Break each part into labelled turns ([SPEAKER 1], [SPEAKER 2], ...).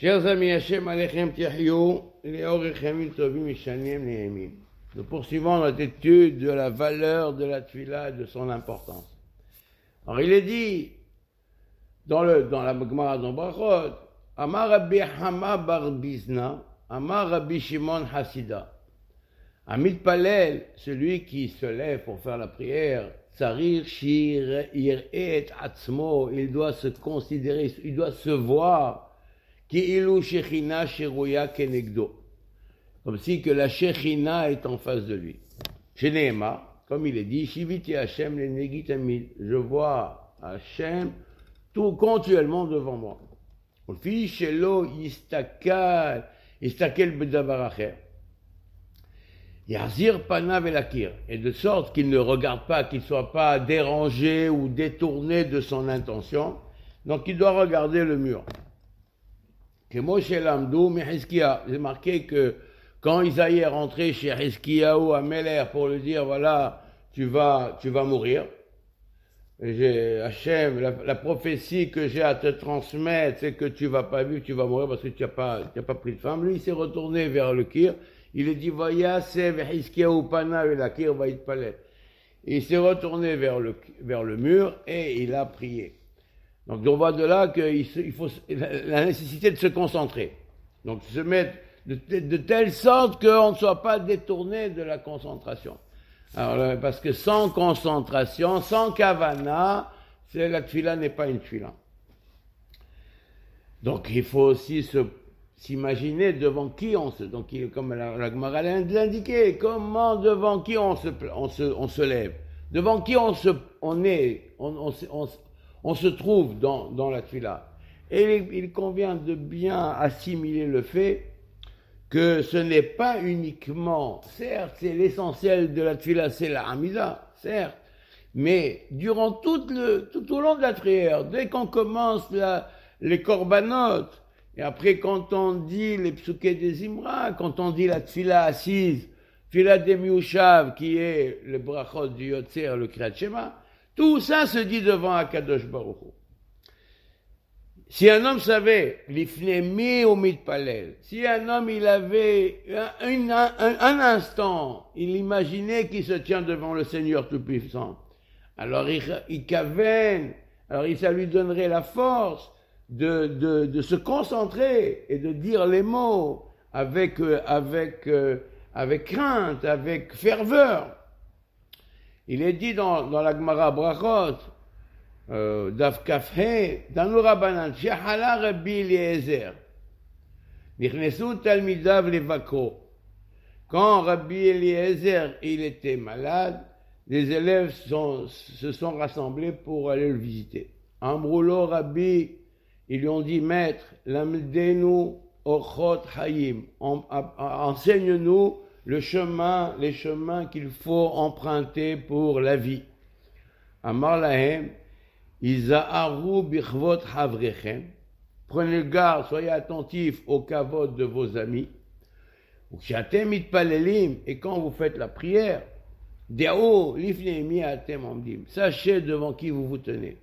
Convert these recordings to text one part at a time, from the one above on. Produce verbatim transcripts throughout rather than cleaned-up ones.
[SPEAKER 1] Chers amis, Hachem Alechem Tiahyou, les Orechem Tovim Ishanim Nehemim. Nous poursuivons notre étude de la valeur de la Tfila et de son importance. Alors il est dit dans, le, dans la Gemara dans Brachot, Amar Rabbi Hama bar Bizna, Amar Rabbi Shimon Hasida. Amit Palel, celui qui se lève pour faire la prière, Tsarir Shir Et Atzmo, il doit se considérer, il doit se voir, Ki'ilu Shechina Sherouya Kenegdo, comme si que la Shechina est en face de lui. Chez Nehema, comme il est dit, Shiviti Hashem le Negitamid, je vois Hashem tout continuellement devant moi. Fi Shelo Yistakal, Yistakel Bedavar Acher. Yazir Panav Elakir, et de sorte qu'il ne regarde pas, qu'il ne soit pas dérangé ou détourné de son intention, donc il doit regarder le mur. C'est marqué que quand Isaïe est rentré chez Hiskiyahu à Meler pour lui dire voilà, tu vas, tu vas mourir, j'ai, Hachem, la, la prophétie que j'ai à te transmettre, c'est que tu vas pas vivre, tu vas mourir parce que tu n'as pas, tu n'as pas pris de femme. Lui, il s'est retourné vers le Kir, il a dit Vayasev Hiskiyahu Pana et la Kir va être palais. Il s'est retourné vers le, vers le mur et il a prié. Donc on voit de là qu'il il faut la nécessité de se concentrer. Donc se mettre de, de, de telle sorte qu'on ne soit pas détourné de la concentration. Alors parce que sans concentration, sans kavana, c'est, la tfila n'est pas une tfila. Donc il faut aussi se, s'imaginer devant qui on se, donc comme la, la Gemara l'indiquait, comment devant qui on se, on se, on se lève, devant qui on se, on est, on, on, on, on on se trouve dans, dans la tfila. Et il, il convient de bien assimiler le fait que ce n'est pas uniquement, certes, c'est l'essentiel de la tfila, c'est la hamida, certes, mais durant tout, le, tout au long de la prière, dès qu'on commence la, les korbanot, et après quand on dit les psuké des Imra, quand on dit la tfila assise, tfila des miushav, qui est le brachot du Yotzer, le Kriyat Shema, tout ça se dit devant Akadosh Baruch Hu. Si un homme savait, l'ifnemi ou mitpalel, si un homme il avait un, un, un, un instant, il imaginait qu'il se tient devant le Seigneur Tout-Puissant, alors il, il kaven, alors il, ça lui donnerait la force de, de, de se concentrer et de dire les mots avec, avec, avec crainte, avec ferveur. Il est dit dans, dans la Gemara Brachot, euh, Daf Kafhe, dans le Rabbanan, Shehala Rabbi Eliezer, Nichnesu Talmidav Levakro. Quand Rabbi Eliezer il était malade, les élèves sont, se sont rassemblés pour aller le visiter. Amroulo Rabbi, ils lui ont dit, Maître, Lamdenu Ochot Hayim, enseigne-nous le chemin, les chemins qu'il faut emprunter pour la vie. Amar lahem, Iza'aru bichvot havrechem, prenez garde, soyez attentifs au kavod de vos amis. Ukshatem mitpalelim, et quand vous faites la prière, Deo lifnei atem omdim, sachez devant qui vous vous tenez.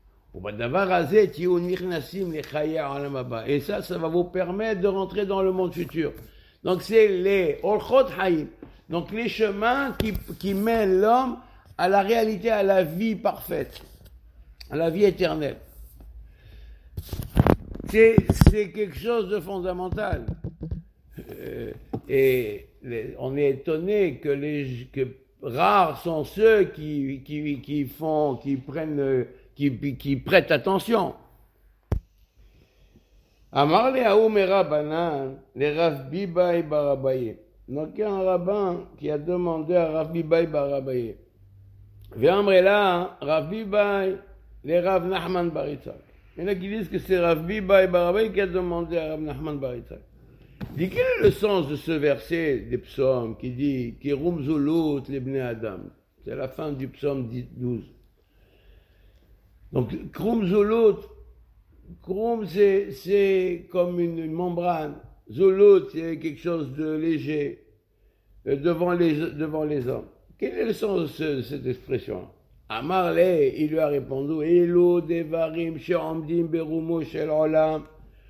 [SPEAKER 1] Et ça, ça va vous permettre de rentrer dans le monde futur. Donc c'est les Orchot Haïm, donc les chemins qui, qui mènent l'homme à la réalité, à la vie parfaite, à la vie éternelle. C'est, c'est quelque chose de fondamental. Euh, et les, on est étonné que, les, que rares sont ceux qui, qui, qui font, qui prennent, qui, qui prêtent attention. Amar le Haoum et Rabbanan, les Rav Bibai Barabaye. Donc il y a un rabbin qui a demandé à Rav Bibai Barabaye. Viens là, Rav Bibai, les Rav Nachman Baritzak. Il y en a qui disent que c'est Rav Bibai Barabaye qui a demandé à Rav Nachman Baritzak. Il dit quel est le sens de ce verset des psaumes qui dit Kirum Zulut les Bnei Adam. C'est la fin du psaume douze. Donc Kirum Zulut, Krum, c'est, c'est comme une, une membrane. Zulut, c'est quelque chose de léger euh, devant, les, devant les hommes. Quel est le sens de, ce, de cette expression? Amarle, il lui a répondu, Elo devarim she'omdim berumo shel olam.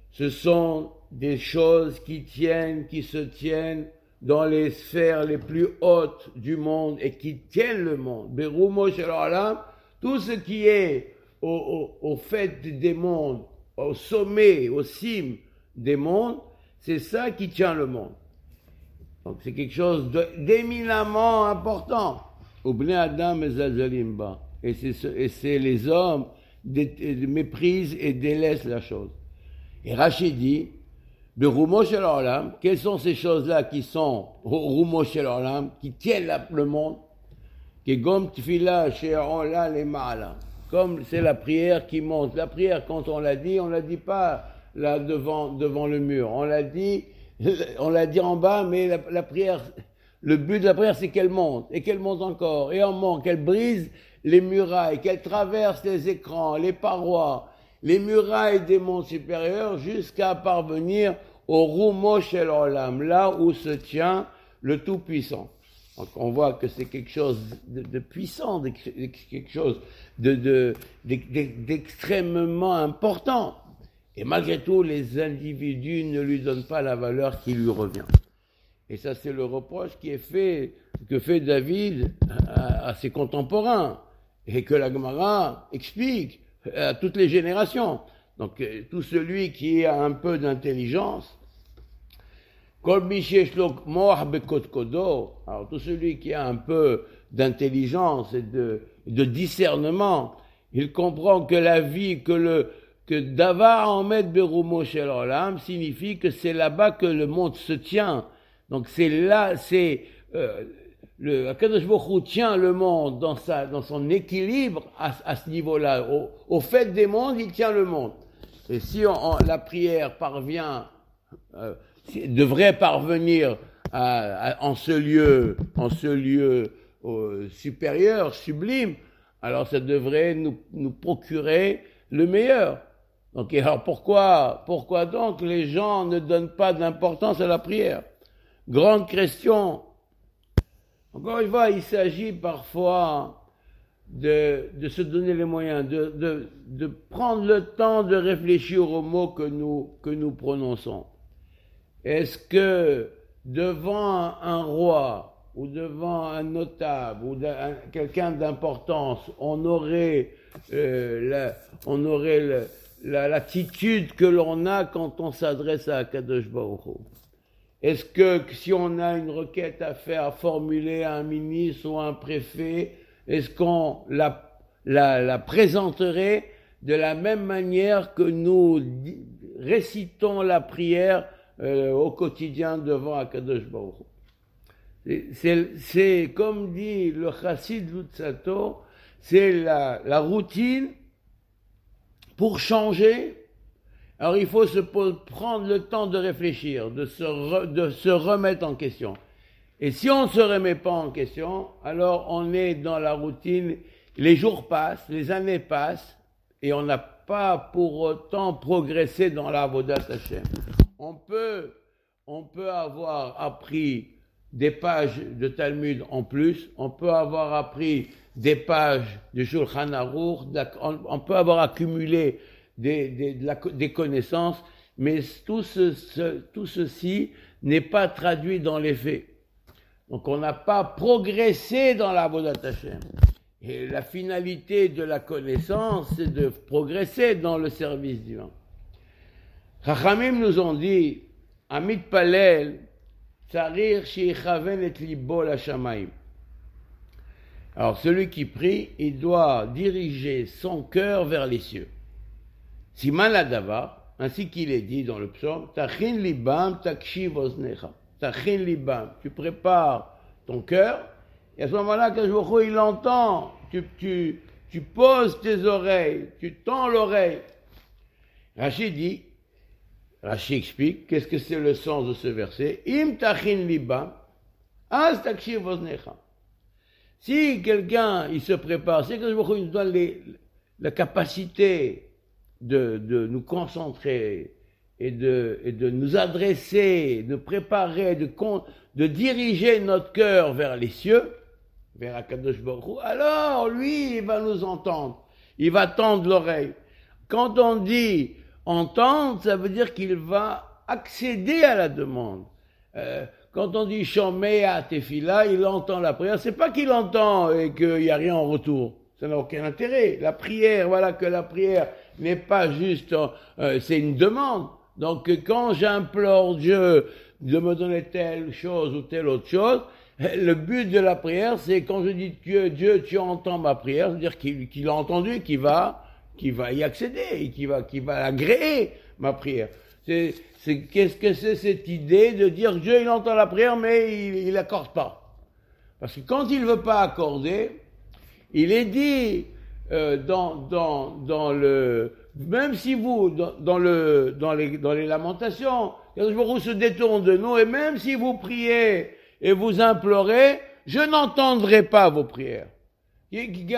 [SPEAKER 1] ce sont des choses qui tiennent, qui se tiennent dans les sphères les plus hautes du monde et qui tiennent le monde. Berumo shel olam, tout ce qui est au, au, au fait des mondes, au sommet, au cime des mondes, c'est ça qui tient le monde. Donc c'est quelque chose de, d'éminemment important. Ubnei Adam mezazalim ba. Et c'est, et c'est les hommes qui méprisent et délaissent la chose. Et Rachid dit, Berumo shel olam, quelles sont ces choses-là qui sont Rumo shel olam, qui tiennent la, le monde? Kegom tfila she'ola lema'ala. Comme c'est la prière qui monte. La prière, quand on l'a dit, on l'a dit pas là devant, devant le mur. On l'a dit, on l'a dit en bas, mais la, la prière, le but de la prière, c'est qu'elle monte, et qu'elle monte encore, et en monte, qu'elle brise les murailles, qu'elle traverse les écrans, les parois, les murailles des mondes supérieurs, jusqu'à parvenir au Rumo shel olam, là où se tient le Tout-Puissant. Donc on voit que c'est quelque chose de, de puissant, de, de, quelque chose de, de, de, de, d'extrêmement important. Et malgré tout, les individus ne lui donnent pas la valeur qui lui revient. Et ça, c'est le reproche qui est fait, que fait David à, à ses contemporains, et que la Gemara explique à toutes les générations. Donc, tout celui qui a un peu d'intelligence, alors tout celui qui a un peu d'intelligence et de, de discernement, il comprend que la vie, que le que Davar Ahmed Berumo shel olam signifie que c'est là-bas que le monde se tient. Donc c'est là, c'est euh, le Akadosh Baruch Hu tient le monde dans sa dans son équilibre à, à ce niveau-là. Au, au fait des mondes, il tient le monde. Et si on, on, la prière parvient, euh, devrait parvenir à, à, en ce lieu, en ce lieu euh, supérieur, sublime, alors ça devrait nous nous procurer le meilleur. Donc, alors pourquoi, pourquoi donc les gens ne donnent pas d'importance à la prière? Grande question. Encore une fois, il s'agit parfois de, de se donner les moyens, de, de, de prendre le temps de réfléchir aux mots que nous, que nous prononçons. Est-ce que devant un, un roi, ou devant un notable, ou un, quelqu'un d'importance, on aurait, euh, la, on aurait le, La, l'attitude que l'on a quand on s'adresse à Akadosh Baruch Hu? Est-ce que si on a une requête à faire, à formuler à un ministre ou à un préfet, est-ce qu'on la, la, la présenterait de la même manière que nous récitons la prière euh, au quotidien devant Akadosh Baruch Hu? C'est, c'est, c'est comme dit le Chassid Lutzato, c'est la, la routine. Pour changer, alors il faut se prendre le temps de réfléchir, de se, re, de se remettre en question. Et si on ne se remet pas en question, alors on est dans la routine, les jours passent, les années passent, et on n'a pas pour autant progressé dans la Avodat Hashem. On peut, on peut avoir appris des pages de Talmud en plus, on peut avoir appris des pages de Shulchan Aruch, on, on peut avoir accumulé des, des, de la, des connaissances, mais tout, ce, ce, tout ceci n'est pas traduit dans les faits. Donc on n'a pas progressé dans la Avodat Hashem. Et la finalité de la connaissance, c'est de progresser dans le service divin. Chachamim nous ont dit, Amit Palel, Tzarir She'ichaven et Libo la Shamayim. Alors, celui qui prie, il doit diriger son cœur vers les cieux. Siman Adavar, ainsi qu'il est dit dans le psaume, Tachin libam takshiv oznecha. Tachin libam, tu prépares ton cœur, et à ce moment-là, quand il entend, tu, tu, tu poses tes oreilles, tu tends l'oreille. Rachid dit, Rachid explique, qu'est-ce que c'est le sens de ce verset? Im tachin libam, az takshiv oznecha. Si quelqu'un, il se prépare, c'est que je nous donne les, la capacité de, de nous concentrer et de, et de nous adresser, de préparer, de, de diriger notre cœur vers les cieux, vers Akadosh Baruch Hu, alors lui, il va nous entendre. Il va tendre l'oreille. Quand on dit, Entendre, ça veut dire qu'il va accéder à la demande. Euh, quand on dit Shomea Tefila, il entend la prière. C'est pas qu'il entend et qu'il n'y a rien en retour. Ça n'a aucun intérêt. La prière, voilà que la prière n'est pas juste, euh, c'est une demande. Donc quand j'implore Dieu de me donner telle chose ou telle autre chose, le but de la prière, c'est quand je dis Dieu, Dieu, tu entends ma prière, c'est-à-dire qu'il, qu'il a entendu, qu'il va, qu'il va y accéder, qu'il va, qu'il va agréer ma prière. C'est, c'est, qu'est-ce que c'est cette idée de dire Dieu, il entend la prière, mais il, il accorde pas. Parce que quand il veut pas accorder, il est dit euh, dans, dans, dans le, même si vous, dans, dans le, dans les, dans les lamentations, vous se détourne de nous, et même si vous priez et vous implorez, je n'entendrai pas vos prières. Il dit,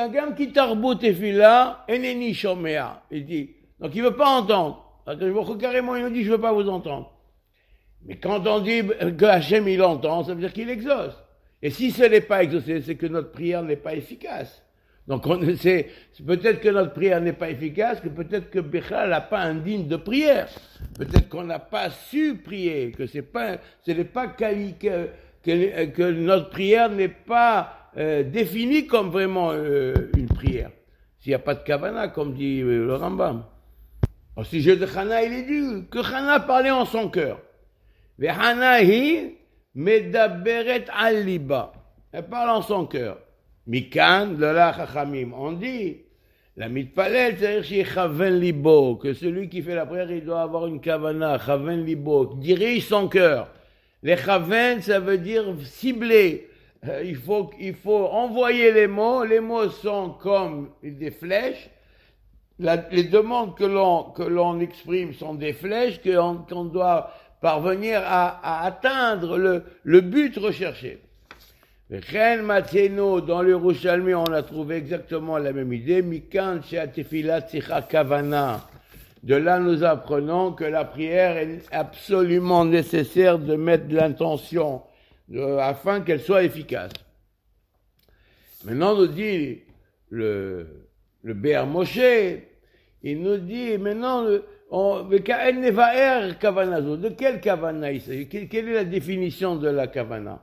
[SPEAKER 1] donc il veut pas entendre. Carrément, il nous dit, je veux pas vous entendre. Mais quand on dit que Hachem, il entend, ça veut dire qu'il exauce. Et si ce n'est pas exaucé, c'est que notre prière n'est pas efficace. Donc on c'est, c'est peut-être que notre prière n'est pas efficace, que peut-être que Bechal n'a pas indigne de prière. Peut-être qu'on n'a pas su prier, que c'est pas, ce n'est pas quali, que, que, que notre prière n'est pas euh, définie comme vraiment euh, une prière. S'il n'y a pas de kavana, comme dit euh, le Rambam. Au sujet de Hana, il est dit que Hana parlait en son cœur. Mais Hana hi medaberet al liba. Elle parle en son cœur. Mikan, Lola Chachamim. On dit, la mitpalel, c'est-à-dire chez Chaven Libo, que celui qui fait la prière, il doit avoir une kavana, Chaven Libo, qui dirige son cœur. Les Chaven, ça veut dire cibler. Euh, il faut, il faut envoyer les mots. Les mots sont comme des flèches. La, les demandes que l'on, que l'on exprime sont des flèches qu'on, qu'on doit parvenir à, à atteindre le, le but recherché. Dans le Yerushalmi, on a trouvé exactement la même idée. Mikan she'atefila tzricha kavana. De là, nous apprenons que la prière est absolument nécessaire de mettre de l'intention de, afin qu'elle soit efficace. Maintenant, nous dit le, le Béar Moshe, il nous dit maintenant, on, de quelle kavana il s'agit? Quelle est la définition de la kavana?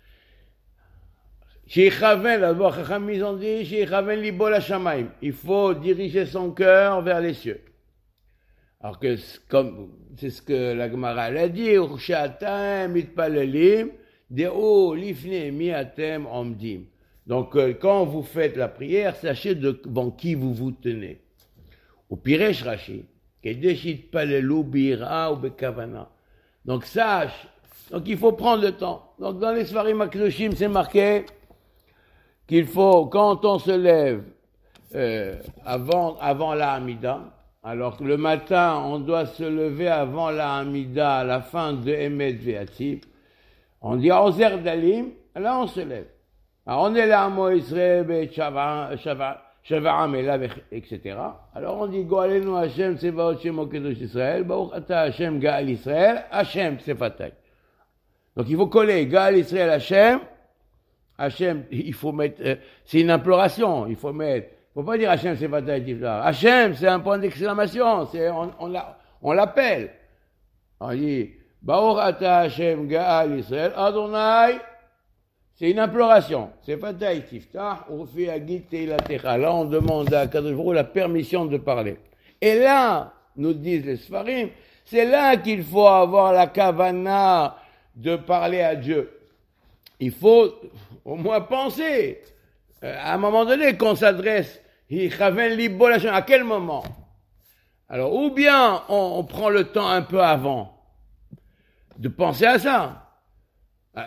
[SPEAKER 1] Chez Chaven, d'abord, Chacham, ils ont dit, chez Chaven libo la shamaim. Il faut diriger son cœur vers les cieux. Alors que, comme, c'est ce que la Gemara a dit, Urshatem mitpalelim, deo lifne miatem omdim. Donc, quand vous faites la prière, sachez devant qui vous vous tenez. Au Piresh Rashi, kedeshit palelu bira ou bekavana. Donc, sache, donc il faut prendre le temps. Donc, dans les Sfarim Akdoshim, c'est marqué, qu'il faut, quand on se lève euh, avant, avant la Hamida, alors que le matin, on doit se lever avant la Hamida, à la fin de Emet Ve'ativ, on dit Ozer Dalim, là on se lève. Alors on est là, Amo Israël, Shava'am, et cetera. Alors on dit Goalenu Hashem, Sevaot Shemo Kedosh Israël, Baruch Ata Hashem, Gaal Israël, Hashem, Sefatay. Donc il faut coller Gaal Israël, Hashem, Hachem, il faut mettre, euh, c'est une imploration, il faut mettre, il faut pas dire Hachem c'est Vatay Tiflar. Hachem c'est un point d'exclamation, c'est, on, on, l'a, on l'appelle. On dit, Baruch Ata Hachem Gaal Israël, Adonai, c'est une imploration, c'est Vatay Tiftar, Urfi Agit Teilatecha. Là on demande à Kadosh Baruch Hu la permission de parler. Et là, nous disent les Sfarim, c'est là qu'il faut avoir la kavana de parler à Dieu. Il faut au moins penser, euh, à un moment donné, qu'on s'adresse, à quel moment? Alors, ou bien on, on prend le temps un peu avant de penser à ça. Là,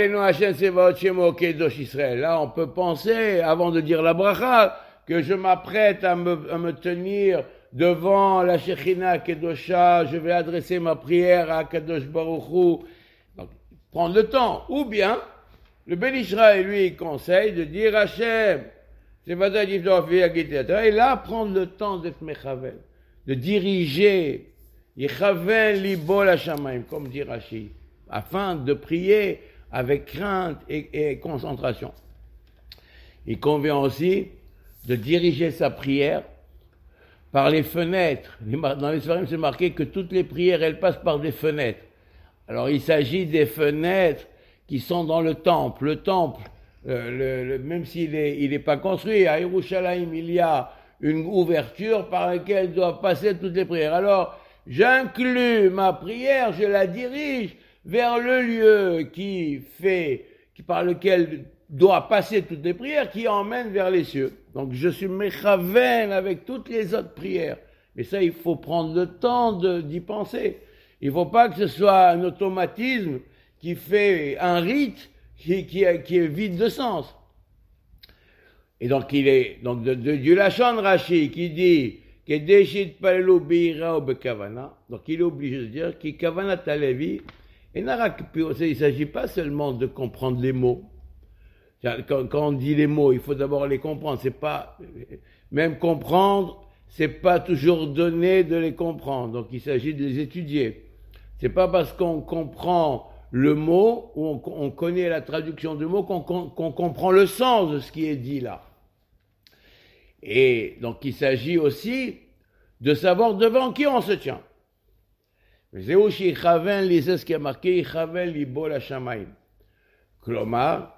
[SPEAKER 1] on peut penser, avant de dire la bracha, que je m'apprête à me, à me tenir devant la Shekhinah Kedosha, je vais adresser ma prière à Kadosh Baruch Hu. Donc, prendre le temps. Ou bien, le Ben Israël, lui, il conseille de dire Hachem, c'est Vada Yifdor Fiagitata, et là, prendre le temps d'être Mechavel, de diriger, Yechavel Libo la Shamaim, comme dit Rashi, afin de prier avec crainte et, et concentration. Il convient aussi de diriger sa prière par les fenêtres. Dans les Sfarim, c'est marqué que toutes les prières, elles passent par des fenêtres. Alors, il s'agit des fenêtres qui sont dans le temple. Le temple, euh, le, le, même s'il est, il est pas construit, à Yerushalayim, il y a une ouverture par laquelle doivent passer toutes les prières. Alors, j'inclus ma prière, je la dirige vers le lieu qui fait, qui par lequel doit passer toutes les prières, qui emmène vers les cieux. Donc, je suis mechaven avec toutes les autres prières. Mais ça, il faut prendre le temps de, d'y penser. Il ne faut pas que ce soit un automatisme qui fait un rite qui, qui, qui est vide de sens. Et donc, il est, donc, de, de, du Lachon Rashi qui dit, donc, il est obligé de dire qu'il kavana talevi, et il ne s'agit pas seulement de comprendre les mots. Quand, quand on dit les mots, il faut d'abord les comprendre. C'est pas, même comprendre, c'est pas toujours donné de les comprendre. Donc, il s'agit de les étudier. C'est pas parce qu'on comprend le mot, ou on, on connaît la traduction du mot, qu'on, qu'on, qu'on comprend le sens de ce qui est dit là. Et donc, il s'agit aussi de savoir devant qui on se tient. C'est aussi ce qui a marqué Libol Hashamayim. Klomar,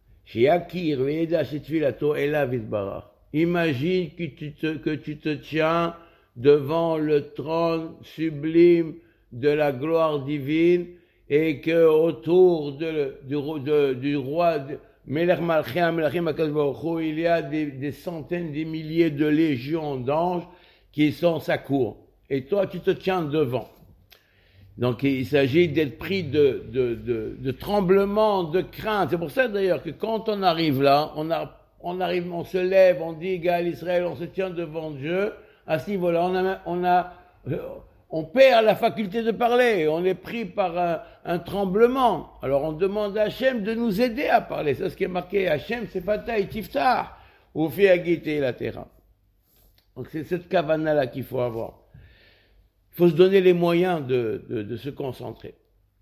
[SPEAKER 1] imagine que tu, te, que tu te tiens devant le trône sublime de la gloire divine et que autour de, du, de, du roi de, Melech Malchim, Melachim HaKadosh Baruch Hu, il y a des, des centaines, des milliers de légions d'anges qui sont sa cour. Et toi, tu te tiens devant. Donc, il s'agit d'être pris de, de, de, de tremblements, de crainte. C'est pour ça, d'ailleurs, que quand on arrive là, on, a, on arrive, on se lève, on dit, Gal Israël, on se tient devant Dieu. À ce niveau-là, on a, on a, on perd la faculté de parler. On est pris par un, un tremblement. Alors, on demande à Hachem de nous aider à parler. C'est ce qui est marqué. Hachem, c'est Fatah et Tiftah. Ou fait agiter la terre. Donc, c'est cette kavana-là qu'il faut avoir. Il faut se donner les moyens de, de, de se concentrer.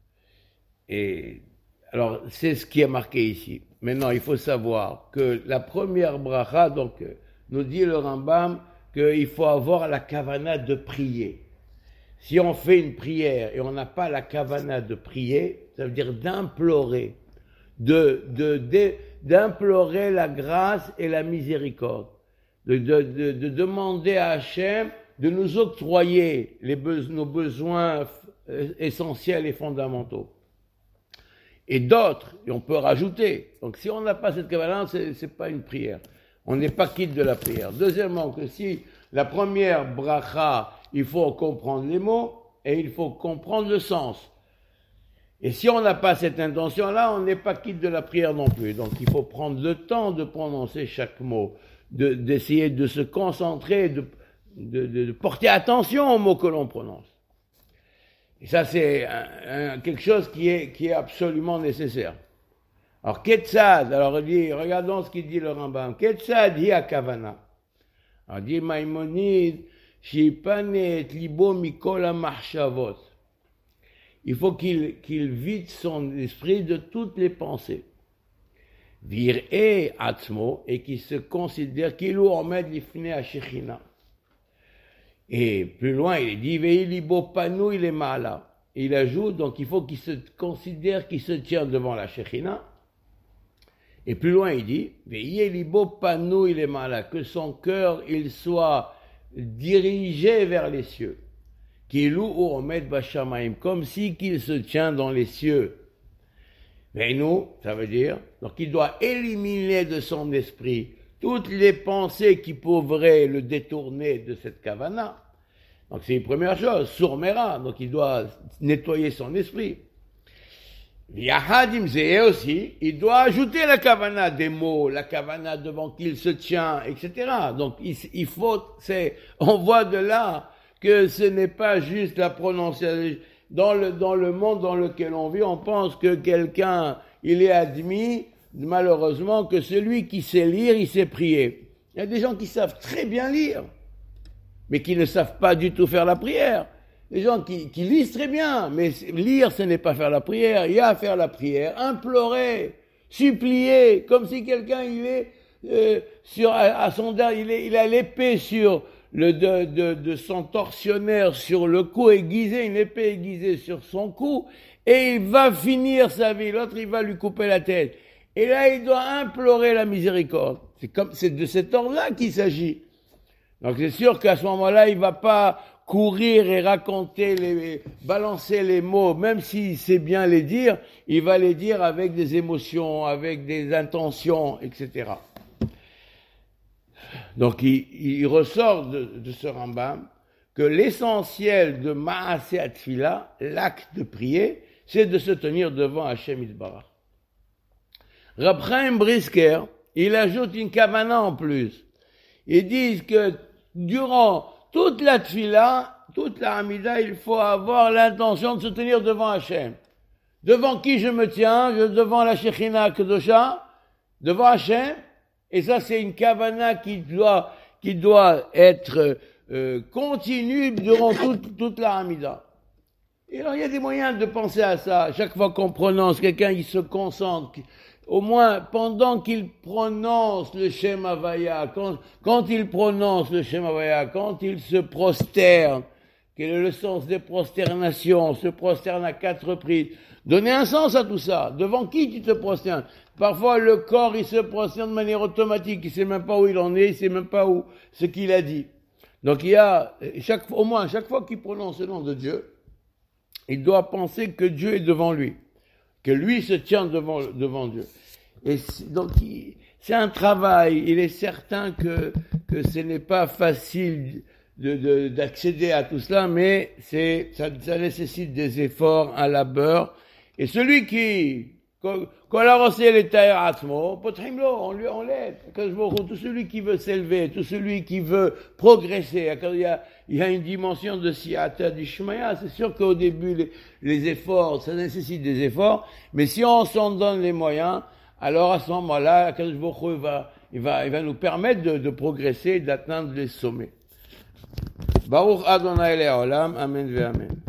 [SPEAKER 1] Et alors, c'est ce qui est marqué ici. Maintenant, il faut savoir que la première bracha, donc, nous dit le Rambam qu'il faut avoir la kavana de prier. Si on fait une prière et on n'a pas la kavana de prier, ça veut dire d'implorer, de, de, de, d'implorer la grâce et la miséricorde, de, de, de, de demander à Hachem de nous octroyer les be- nos besoins f- essentiels et fondamentaux. Et d'autres, et on peut rajouter. Donc si on n'a pas cette kavanah, c'est, c'est pas une prière. On n'est pas quitte de la prière. Deuxièmement, que si la première bracha, il faut comprendre les mots et il faut comprendre le sens. Et si on n'a pas cette intention-là, on n'est pas quitte de la prière non plus. Donc il faut prendre le temps de prononcer chaque mot, de, d'essayer de se concentrer, de De, de, de porter attention aux mots que l'on prononce. Et ça, c'est un, un, quelque chose qui est, qui est absolument nécessaire. Alors, Ketzad, alors, il dit, regardons ce qu'il dit le Rambam. Ketzad hi akavana. Alors, dit Maïmonide, Shipanet libo mikol hamachshavot. Il faut qu'il, qu'il vide son esprit de toutes les pensées. Vir'e atzmo, et qu'il se considère qu'il ou omed lifne hashechina. Et plus loin, il dit, Vei libo panou, il est mala. Il ajoute, donc il faut qu'il se considère qu'il se tient devant la Shekhinah. Et plus loin, il dit, Vei libo panou, il est mala. Que son cœur, il soit dirigé vers les cieux. Qu'il ou omed bashamaim. Comme si qu'il se tient dans les cieux. Mais nous, ça veut dire, donc il doit éliminer de son esprit toutes les pensées qui pourraient le détourner de cette kavana. Donc c'est une première chose, sourmera, donc il doit nettoyer son esprit. Yahadim Zeh aussi, il doit ajouter la kavana des mots, la kavana devant qui il se tient, et cetera. Donc il, il faut, c'est, on voit de là que ce n'est pas juste la prononciation. Dans le, dans le monde dans lequel on vit, on pense que quelqu'un, il est admis, malheureusement, que celui qui sait lire, il sait prier. Il y a des gens qui savent très bien lire, mais qui ne savent pas du tout faire la prière. Des gens qui, qui lisent très bien, mais lire, ce n'est pas faire la prière. Il y a à faire la prière, implorer, supplier, comme si quelqu'un, il est euh, sur, à, à son il, est, il a l'épée sur le, de, de, de son tortionnaire sur le cou aiguisé, une épée aiguisée sur son cou, et il va finir sa vie. L'autre, il va lui couper la tête. Et là, il doit implorer la miséricorde. C'est comme, c'est de cet ordre-là qu'il s'agit. Donc c'est sûr qu'à ce moment-là, il va pas courir et raconter les, balancer les mots, même s'il sait bien les dire, il va les dire avec des émotions, avec des intentions, et cetera. Donc il, il ressort de, de ce Rambam que l'essentiel de Maaseh Atfila, l'acte de prier, c'est de se tenir devant Hachem Yitbarach. Rab Chaim Brisker, il ajoute une kavana en plus. Ils disent que durant toute la tfila, toute la Hamida, il faut avoir l'intention de se tenir devant Hachem. Devant qui je me tiens? Je, devant la Shekhinah Kedosha, devant Hachem. Et ça, c'est une kavana qui doit, qui doit être euh, continue durant toute, toute la Hamida. Et alors, il y a des moyens de penser à ça. Chaque fois qu'on prononce, quelqu'un il se concentre. Au moins, pendant qu'il prononce le Shem Havaya, quand, quand il prononce le Shem Havaya, quand il se prosterne, quel est le sens des prosternations, se prosterne à quatre reprises. Donnez un sens à tout ça. Devant qui tu te prosternes? Parfois, le corps, il se prosterne de manière automatique. Il sait même pas où il en est, il sait même pas où, ce qu'il a dit. Donc, il y a, chaque, au moins, chaque fois qu'il prononce le nom de Dieu, il doit penser que Dieu est devant lui. Que lui se tient devant, devant Dieu. Et donc, il, c'est un travail. Il est certain que, que ce n'est pas facile de, de, d'accéder à tout cela, mais c'est, ça, ça nécessite des efforts, un labeur. Et celui qui, quand la recette est taillée atmo, on lui, on l'aide. Tout celui qui veut s'élever, tout celui qui veut progresser, il y a, il y a une dimension de siyata d'Ishmaya. C'est sûr qu'au début, les, les efforts, ça nécessite des efforts, mais si on s'en donne les moyens, alors à ce moment-là, il va, il va, il va nous permettre de, de progresser, d'atteindre les sommets. Baruch Adonai Le'olam, Amen ve Amen.